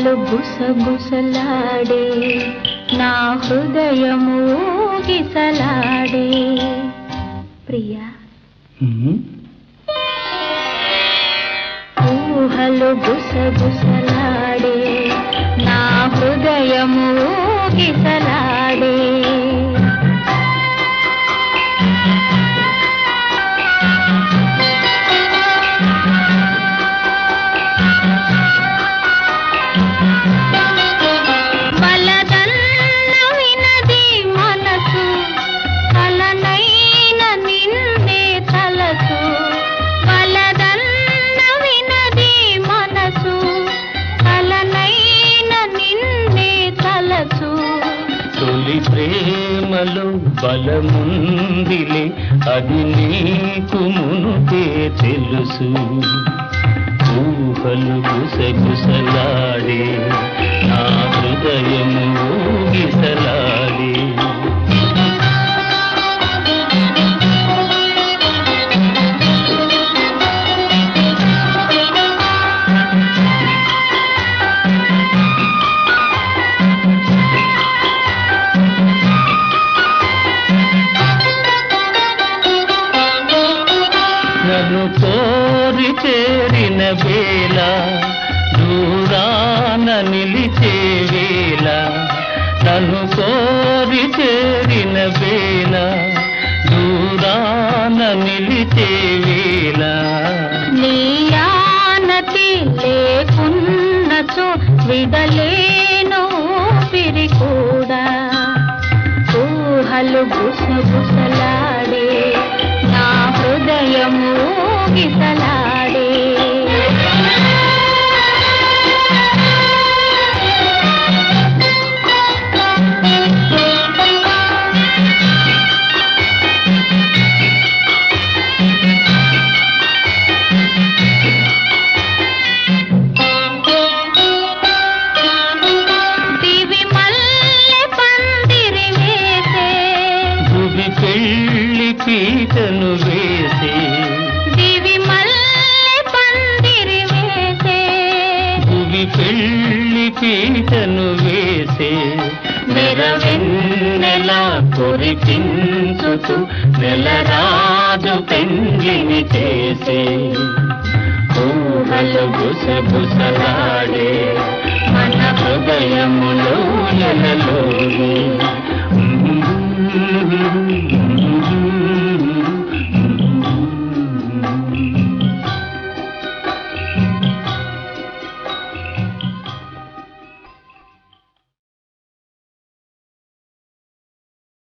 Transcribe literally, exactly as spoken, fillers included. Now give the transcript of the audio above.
ఊహలు గుసగుసలాడే నా హృదయము గిసలాడే ప్రియా. ఊహలు గుసగుసలాడే నా హృదయము గిసలాడే ప్రేమలో బలముందిలే అది నీకు మునుపే తెలుసు. ఊహలు గుసగుసలాడే నా హృదయము ఊగిసలాడే నన్ను కోరి చేరిన వేళ దూరాన నిలిచే వేళ నన్ను కోరి చేరిన వేళ దూరాన నిలిచే వేళ నీ ఆనతి లేకున్నచో విడలేను పిరి కూడా. ఊహలు గుసగుసలాడే నా హృదయము గిసలాడే దివి మల్లె పందిరి వేసే భువి పెళ్ళి పీటను వేసే దివి మల్లె పందిరి వేసే భువి పెళ్ళి పీటను వేసే నెరవెన్నెలా కురిపించుతూ నెలరాజు పెండ్లిని చేసే. ఊహలు గుసగుసలాడే మన హృదయములో ఎలలోనే